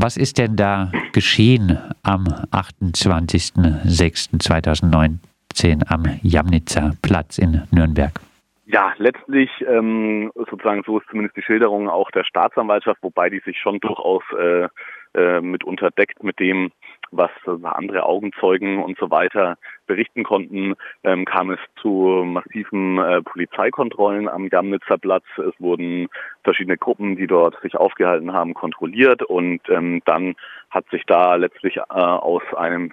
Was ist denn da geschehen am 28.06.2019 am Jamnitzer Platz in Nürnberg? Ja, letztlich sozusagen, so ist zumindest die Schilderung auch der Staatsanwaltschaft, wobei die sich schon durchaus mitunter deckt mit dem, was andere Augenzeugen und so weiter berichten konnten, kam es zu massiven Polizeikontrollen am Jamnitzer Platz. Es wurden verschiedene Gruppen, die dort sich aufgehalten haben, kontrolliert, und dann hat sich da letztlich aus einem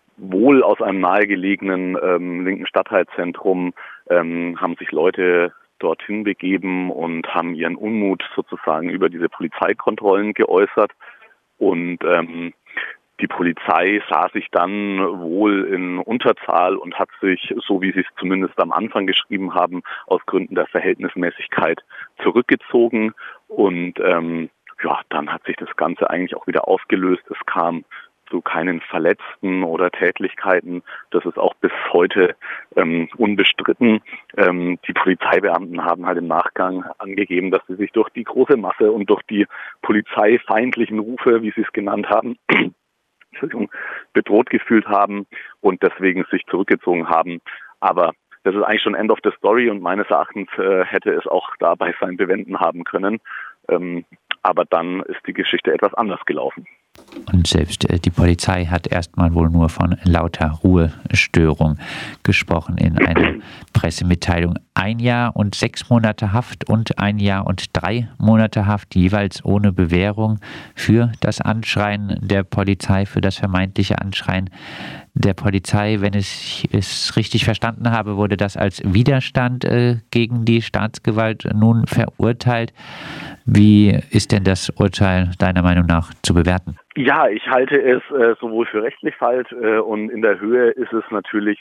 nahegelegenen linken Stadtteilzentrum haben sich Leute dorthin begeben und haben ihren Unmut sozusagen über diese Polizeikontrollen geäußert. Und die Polizei sah sich dann wohl in Unterzahl und hat sich, so wie sie es zumindest am Anfang geschrieben haben, aus Gründen der Verhältnismäßigkeit zurückgezogen. Und dann hat sich das Ganze eigentlich auch wieder aufgelöst. Es kam zu keinen Verletzten oder Tätlichkeiten. Das ist auch bis heute unbestritten. Die Polizeibeamten haben halt im Nachgang angegeben, dass sie sich durch die große Masse und durch die polizeifeindlichen Rufe, wie sie es genannt haben, bedroht gefühlt haben und deswegen sich zurückgezogen haben. Aber das ist eigentlich schon End of the Story, und meines Erachtens hätte es auch dabei sein Bewenden haben können. Aber dann ist die Geschichte etwas anders gelaufen. Und selbst die Polizei hat erstmal wohl nur von lauter Ruhestörung gesprochen in einer Pressemitteilung. 1 Jahr und 6 Monate Haft und 1 Jahr und 3 Monate Haft, jeweils ohne Bewährung für das Anschreien der Polizei, für das vermeintliche Anschreien der Polizei. Wenn ich es richtig verstanden habe, wurde das als Widerstand gegen die Staatsgewalt nun verurteilt. Wie ist denn das Urteil deiner Meinung nach zu bewerten? Ja, ich halte es sowohl für rechtlich falsch und in der Höhe ist es natürlich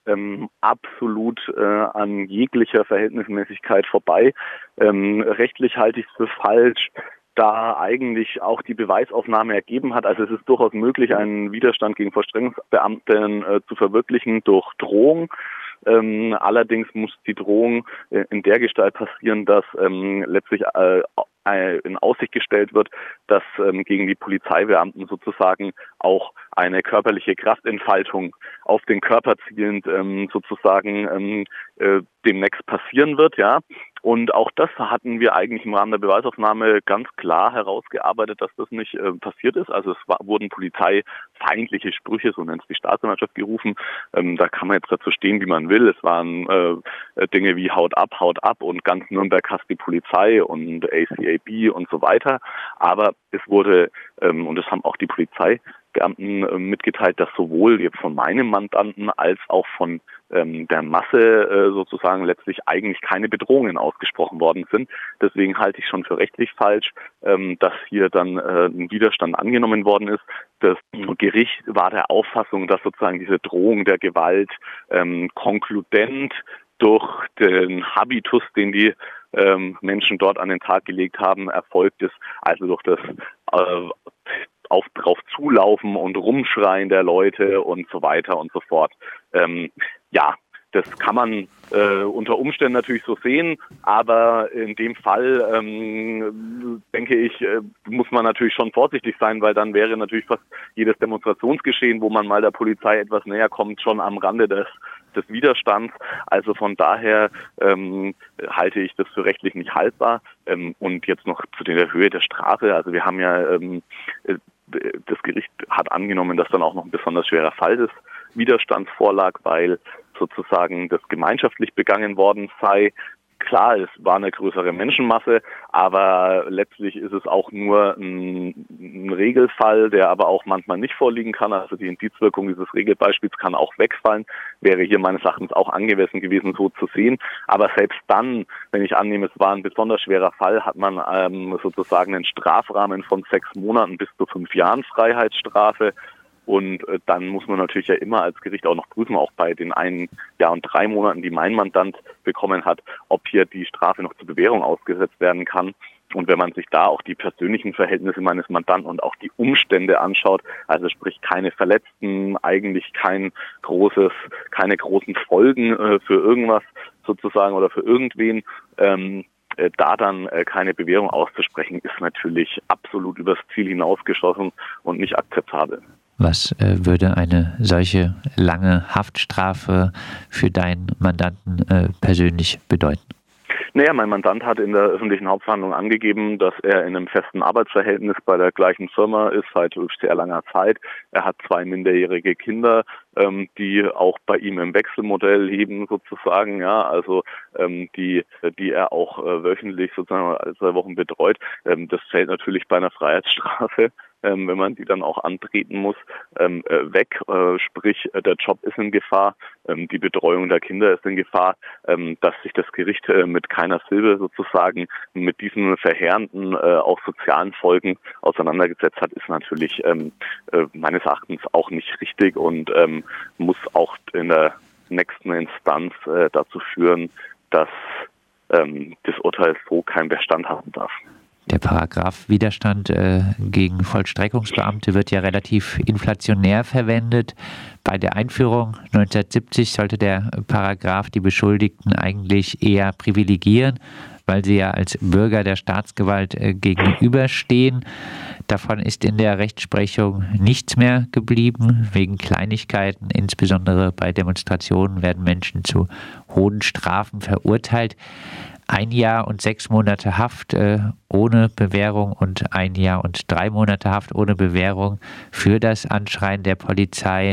absolut an jeglicher Verhältnismäßigkeit vorbei. Rechtlich halte ich es für falsch, da eigentlich auch die Beweisaufnahme ergeben hat. Also es ist durchaus möglich, einen Widerstand gegen Vollstreckungsbeamten zu verwirklichen durch Drohung. Allerdings muss die Drohung in der Gestalt passieren, dass letztlich in Aussicht gestellt wird, dass gegen die Polizeibeamten sozusagen auch eine körperliche Kraftentfaltung auf den Körper zielend sozusagen demnächst passieren wird, ja. Und auch das hatten wir eigentlich im Rahmen der Beweisaufnahme ganz klar herausgearbeitet, dass das nicht passiert ist. Also es wurden polizeifeindliche Sprüche, so nennt es die Staatsanwaltschaft, gerufen. Da kann man jetzt dazu stehen, wie man will. Es waren Dinge wie haut ab und ganz Nürnberg hasst die Polizei und ACAB und so weiter. Aber es wurde, und das haben auch die Polizeibeamten mitgeteilt, dass sowohl jetzt von meinem Mandanten als auch von der Masse sozusagen letztlich eigentlich keine Bedrohungen ausgesprochen worden sind. Deswegen halte ich schon für rechtlich falsch, dass hier dann ein Widerstand angenommen worden ist. Das Gericht war der Auffassung, dass sozusagen diese Drohung der Gewalt konkludent durch den Habitus, den die Menschen dort an den Tag gelegt haben, erfolgt ist, also durch das drauf zulaufen und rumschreien der Leute und so weiter und so fort. Ja, das kann man unter Umständen natürlich so sehen, aber in dem Fall, denke ich, muss man natürlich schon vorsichtig sein, weil dann wäre natürlich fast jedes Demonstrationsgeschehen, wo man mal der Polizei etwas näher kommt, schon am Rande des Widerstands. Also von daher halte ich das für rechtlich nicht haltbar. Und jetzt noch zu der Höhe der Strafe. Also wir haben ja, das Gericht hat angenommen, dass dann auch noch ein besonders schwerer Fall des Widerstands vorlag, weil sozusagen das gemeinschaftlich begangen worden sei. Klar, es war eine größere Menschenmasse, aber letztlich ist es auch nur ein Regelfall, der aber auch manchmal nicht vorliegen kann. Also die Indizwirkung dieses Regelbeispiels kann auch wegfallen, wäre hier meines Erachtens auch angemessen gewesen, so zu sehen. Aber selbst dann, wenn ich annehme, es war ein besonders schwerer Fall, hat man sozusagen einen Strafrahmen von 6 Monaten bis zu 5 Jahren Freiheitsstrafe. Und dann muss man natürlich ja immer als Gericht auch noch prüfen, auch bei den 1 Jahr und 3 Monaten, die mein Mandant bekommen hat, ob hier die Strafe noch zur Bewährung ausgesetzt werden kann. Und wenn man sich da auch die persönlichen Verhältnisse meines Mandanten und auch die Umstände anschaut, also sprich keine Verletzten, eigentlich keine großen Folgen für irgendwas sozusagen oder für irgendwen, da dann keine Bewährung auszusprechen, ist natürlich absolut übers Ziel hinausgeschossen und nicht akzeptabel. Was würde eine solche lange Haftstrafe für deinen Mandanten persönlich bedeuten? Naja, mein Mandant hat in der öffentlichen Hauptverhandlung angegeben, dass er in einem festen Arbeitsverhältnis bei der gleichen Firma ist seit sehr langer Zeit. Er hat 2 minderjährige Kinder, die auch bei ihm im Wechselmodell leben sozusagen, ja, also die er auch wöchentlich sozusagen alle 2 Wochen betreut. Das fällt natürlich bei einer Freiheitsstrafe, wenn man die dann auch antreten muss, weg. Sprich, der Job ist in Gefahr, die Betreuung der Kinder ist in Gefahr. Dass sich das Gericht mit keiner Silbe sozusagen mit diesen verheerenden, auch sozialen Folgen auseinandergesetzt hat, ist natürlich meines Erachtens auch nicht richtig und muss auch in der nächsten Instanz dazu führen, dass das Urteil so keinen Bestand haben darf. Der Paragraph Widerstand gegen Vollstreckungsbeamte wird ja relativ inflationär verwendet. Bei der Einführung 1970 sollte der Paragraph die Beschuldigten eigentlich eher privilegieren, weil sie ja als Bürger der Staatsgewalt gegenüberstehen. Davon ist in der Rechtsprechung nichts mehr geblieben. Wegen Kleinigkeiten, insbesondere bei Demonstrationen, werden Menschen zu hohen Strafen verurteilt. 1 Jahr und 6 Monate Haft ohne Bewährung und 1 Jahr und 3 Monate Haft ohne Bewährung für das Anschreien der Polizei.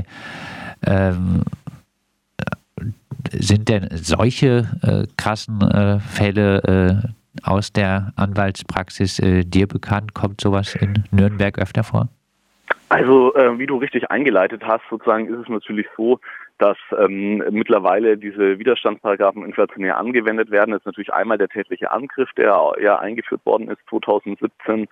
Sind denn solche krassen Fälle aus der Anwaltspraxis dir bekannt? Kommt sowas in Nürnberg öfter vor? Also wie du richtig eingeleitet hast, sozusagen ist es natürlich so, dass mittlerweile diese Widerstandsparagraphen inflationär angewendet werden. Das ist natürlich einmal der tätliche Angriff, der ja eingeführt worden ist 2017,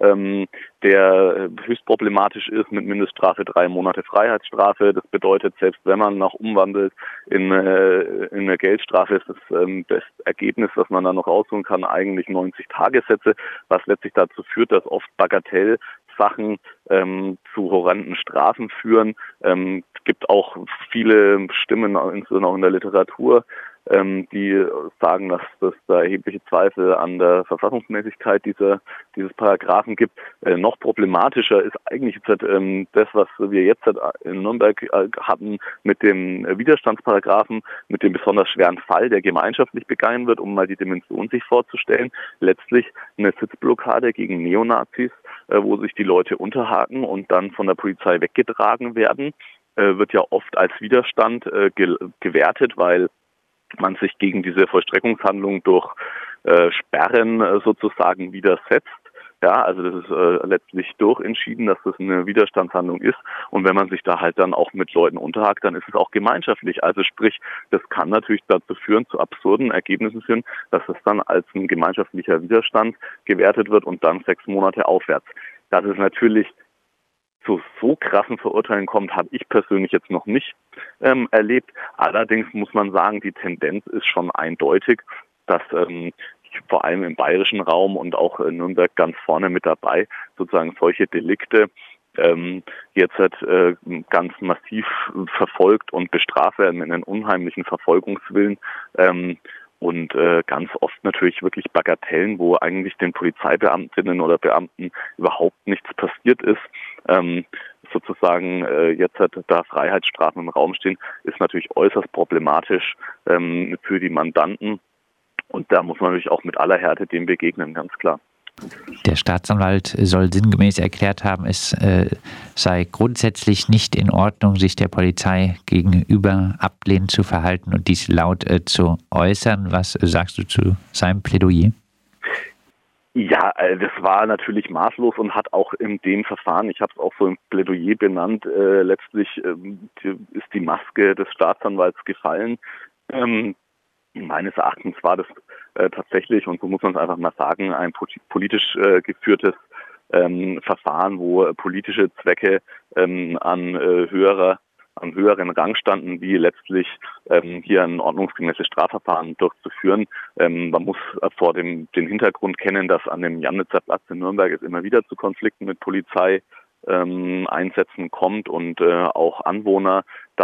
der höchst problematisch ist mit Mindeststrafe 3 Monate Freiheitsstrafe. Das bedeutet, selbst wenn man noch umwandelt in eine Geldstrafe, ist das Ergebnis, das man dann noch rausholen kann, eigentlich 90 Tagessätze, was letztlich dazu führt, dass oft Bagatellsachen zu horrenden Strafen führen. Es gibt auch viele Stimmen, insbesondere auch in der Literatur, die sagen, dass es da erhebliche Zweifel an der Verfassungsmäßigkeit dieses Paragraphen gibt. Noch problematischer ist eigentlich jetzt, das, was wir jetzt in Nürnberg hatten mit dem Widerstandsparagraphen, mit dem besonders schweren Fall, der gemeinschaftlich begangen wird, um mal die Dimension sich vorzustellen. Letztlich eine Sitzblockade gegen Neonazis, wo sich die Leute unterhaken und dann von der Polizei weggetragen werden, wird ja oft als Widerstand gewertet, weil man sich gegen diese Vollstreckungshandlung durch Sperren sozusagen widersetzt. Ja, also das ist letztlich durchentschieden, dass das eine Widerstandshandlung ist. Und wenn man sich da halt dann auch mit Leuten unterhakt, dann ist es auch gemeinschaftlich. Also sprich, das kann natürlich dazu führen, zu absurden Ergebnissen führen, dass es dann als ein gemeinschaftlicher Widerstand gewertet wird und dann 6 Monate aufwärts. Das ist natürlich zu so krassen Verurteilen kommt, habe ich persönlich jetzt noch nicht erlebt. Allerdings muss man sagen, die Tendenz ist schon eindeutig, dass vor allem im bayerischen Raum und auch in Nürnberg ganz vorne mit dabei sozusagen solche Delikte jetzt ganz massiv verfolgt und bestraft werden in einen unheimlichen Verfolgungswillen. Und ganz oft natürlich wirklich Bagatellen, wo eigentlich den Polizeibeamtinnen oder Beamten überhaupt nichts passiert ist. Sozusagen jetzt da Freiheitsstrafen im Raum stehen, ist natürlich äußerst problematisch für die Mandanten. Und da muss man natürlich auch mit aller Härte dem begegnen, ganz klar. Der Staatsanwalt soll sinngemäß erklärt haben, es sei grundsätzlich nicht in Ordnung, sich der Polizei gegenüber ablehnend zu verhalten und dies laut zu äußern. Was sagst du zu seinem Plädoyer? Ja, das war natürlich maßlos und hat auch in dem Verfahren, ich habe es auch so im Plädoyer benannt, letztlich ist die Maske des Staatsanwalts gefallen. Meines Erachtens war das tatsächlich, und so muss man es einfach mal sagen, ein politisch geführtes Verfahren, wo politische Zwecke an höheren Rang standen, wie letztlich hier ein ordnungsgemäßes Strafverfahren durchzuführen. Man muss vor den Hintergrund kennen, dass an dem Jamnitzer Platz in Nürnberg es immer wieder zu Konflikten mit Polizei Einsätzen kommt und auch Anwohner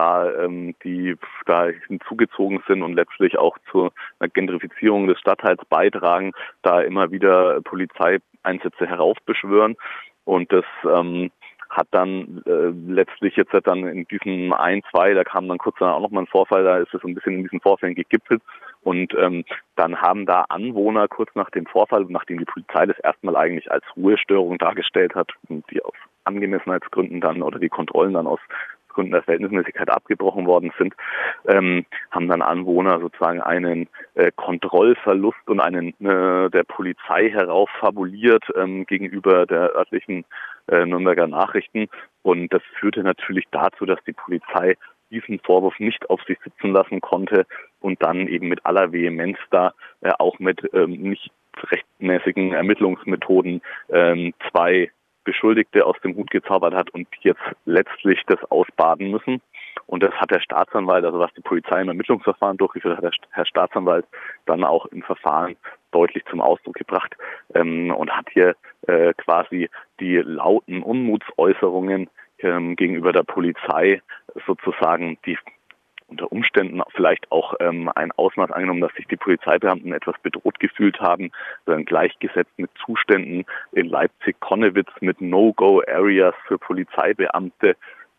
die da hinzugezogen sind und letztlich auch zur Gentrifizierung des Stadtteils beitragen, da immer wieder Polizeieinsätze heraufbeschwören. Und das hat dann letztlich jetzt dann in diesen da kam dann kurz danach auch nochmal ein Vorfall, da ist es so ein bisschen in diesen Vorfällen gegipfelt. Und dann haben da Anwohner kurz nach dem Vorfall, nachdem die Polizei das erstmal eigentlich als Ruhestörung dargestellt hat und die aus Angemessenheitsgründen dann oder die Kontrollen dann aus Gründen der Verhältnismäßigkeit abgebrochen worden sind, haben dann Anwohner sozusagen einen Kontrollverlust und einen der Polizei herauffabuliert gegenüber der örtlichen Nürnberger Nachrichten. Und das führte natürlich dazu, dass die Polizei diesen Vorwurf nicht auf sich sitzen lassen konnte und dann eben mit aller Vehemenz auch mit nicht rechtmäßigen Ermittlungsmethoden 2 Beschuldigte aus dem Hut gezaubert hat und jetzt letztlich das ausbaden müssen. Und das hat der Staatsanwalt, also was die Polizei im Ermittlungsverfahren durchgeführt hat, der Herr Staatsanwalt dann auch im Verfahren deutlich zum Ausdruck gebracht und hat hier quasi die lauten Unmutsäußerungen gegenüber der Polizei sozusagen die unter Umständen vielleicht auch ein Ausmaß angenommen, dass sich die Polizeibeamten etwas bedroht gefühlt haben, dann gleichgesetzt mit Zuständen in Leipzig-Konnewitz mit No-Go-Areas für Polizeibeamte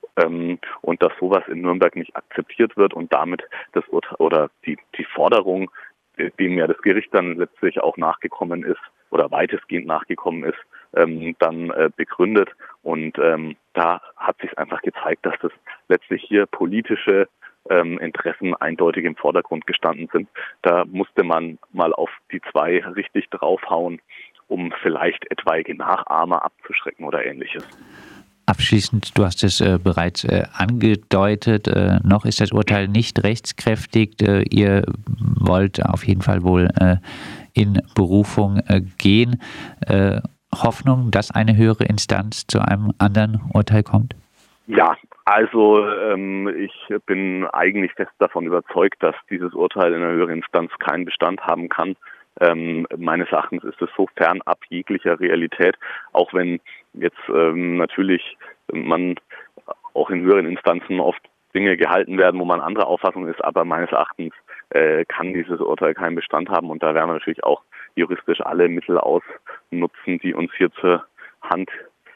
und dass sowas in Nürnberg nicht akzeptiert wird und damit das Urteil oder die Forderung, dem ja das Gericht dann letztlich auch nachgekommen ist oder weitestgehend nachgekommen ist, dann begründet. Und da hat sich einfach gezeigt, dass das letztlich hier politische Interessen eindeutig im Vordergrund gestanden sind. Da musste man mal auf die 2 richtig draufhauen, um vielleicht etwaige Nachahmer abzuschrecken oder Ähnliches. Abschließend, du hast es bereits angedeutet, noch ist das Urteil nicht rechtskräftig. Ihr wollt auf jeden Fall wohl in Berufung gehen. Hoffnung, dass eine höhere Instanz zu einem anderen Urteil kommt? Ja, also ich bin eigentlich fest davon überzeugt, dass dieses Urteil in einer höheren Instanz keinen Bestand haben kann. Meines Erachtens ist es so fernab jeglicher Realität, auch wenn jetzt natürlich man auch in höheren Instanzen oft Dinge gehalten werden, wo man anderer Auffassung ist, aber meines Erachtens kann dieses Urteil keinen Bestand haben und da werden wir natürlich auch juristisch alle Mittel ausnutzen, die uns hier zur Hand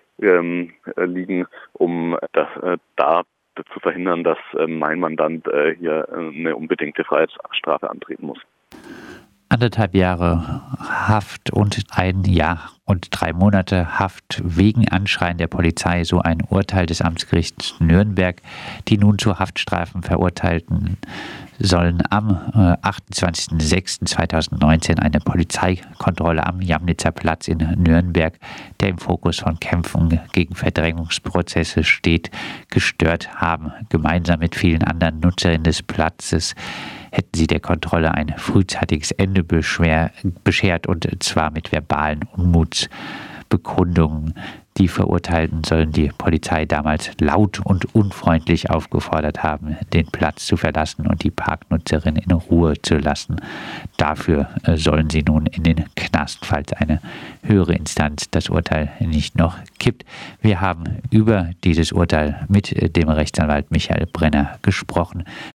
liegen, um das zu verhindern, dass mein Mandant hier eine unbedingte Freiheitsstrafe antreten muss. 1,5 Jahre Haft und 1 Jahr und 3 Monate Haft wegen Anschreien der Polizei, so ein Urteil des Amtsgerichts Nürnberg. Die nun zu Haftstrafen Verurteilten sollen am 28.06.2019 eine Polizeikontrolle am Jamnitzer Platz in Nürnberg, der im Fokus von Kämpfen gegen Verdrängungsprozesse steht, gestört haben. Gemeinsam mit vielen anderen Nutzerinnen des Platzes hätten sie der Kontrolle ein frühzeitiges Ende beschert und zwar mit verbalen Unmutsbekundungen. Die Verurteilten sollen die Polizei damals laut und unfreundlich aufgefordert haben, den Platz zu verlassen und die Parknutzerin in Ruhe zu lassen. Dafür sollen sie nun in den Knast, falls eine höhere Instanz das Urteil nicht noch kippt. Wir haben über dieses Urteil mit dem Rechtsanwalt Michael Brenner gesprochen.